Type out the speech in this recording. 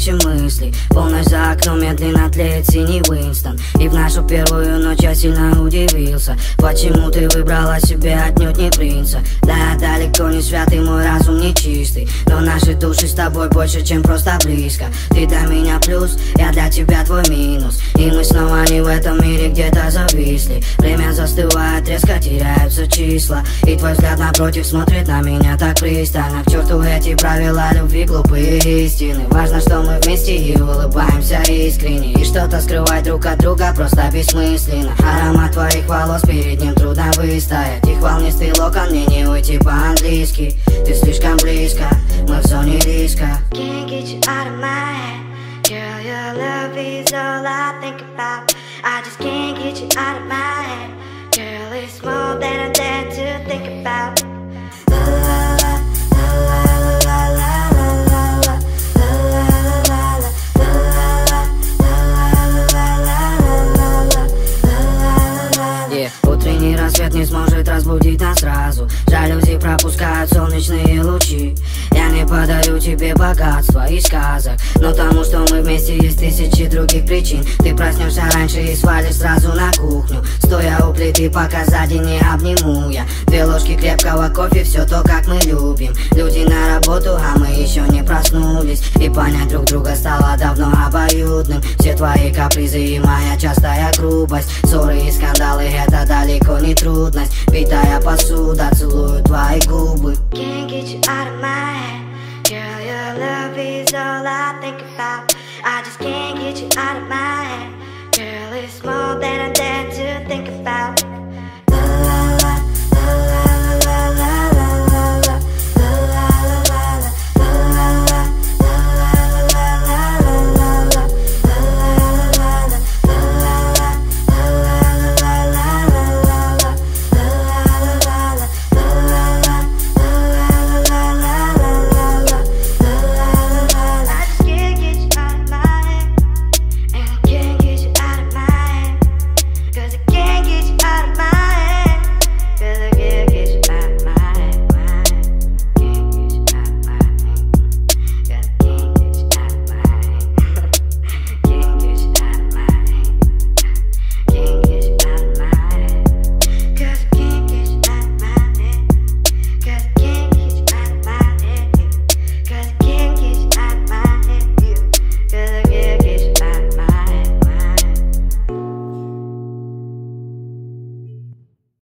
тысячи мыслей. Полночь за окном медленно тлеет синий Уинстон. И в нашу первую ночь я сильно удивился, почему ты выбрала себе отнюдь не принца. Да, я далеко не святый, мой разум не чистый, но наши души с тобой больше, чем просто близко. Ты для меня плюс, я для тебя твой минус, и мы снова не в этом мире, где-то зависли. Время застывает, резко теряются числа, и твой взгляд напротив смотрит на меня так пристально. К черту эти правила любви, глупые истины. Важно, что мы вместе и улыбаемся искренне, и что-то скрывать друг от друга просто бессмысленно. Аромат твоих волос, перед ним трудно выстоять. Их волнистый локон, мне не уйти по-английски. Ты слишком близко, мы в зоне риска. Can't get you out of my head. Girl, your love is all I think about. I just can't get you out of my head. Girl, it's more than I dare to think about. La la la, la la la la la la, la la la la, утренний рассвет не сможет разбудить нас сразу. Жалюзи пропускают солнечные лучи. Я не подарю тебе богатства и сказок, но тому, что мы вместе, есть тысячи других причин. Ты проснешься раньше и свалишь сразу на кухню, стоя у плиты, пока сзади не обниму я. 2 ложки крепкого кофе, все то, как мы любим. Люди на работу, а мы еще не проснулись, и понять друг друга стало давно обоюдным. Все твои капризы и моя частая грубость, ссоры и скандалы — это далеко не трудность. Битая посуда, целую твои губы. Can't get you out of my head. Girl, your love is all I think about. I just can't get you out of my head. Girl, it's more than I